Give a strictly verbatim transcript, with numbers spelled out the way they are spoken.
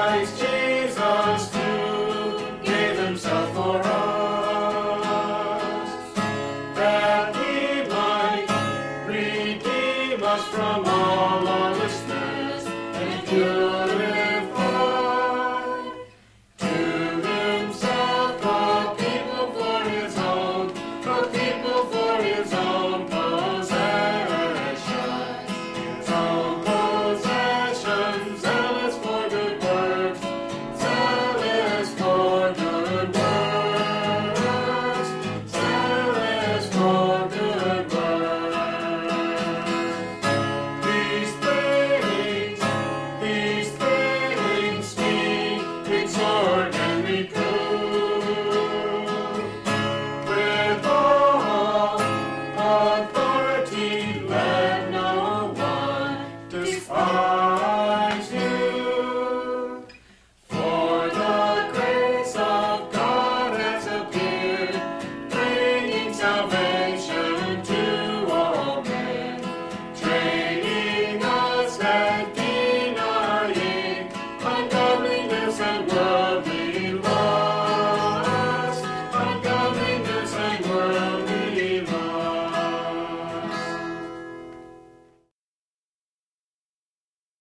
Christ Jesus too gave himself for us, that he might redeem us from all lawlessness and purify to himself a people for his own, a people for his own possession, his own possession, zealous for good works, zealous for good works, zealous for good works. These things, these things speak, exhort, and reprove with all authority. Let no one despise you. For the grace of God has appeared, bringing salvation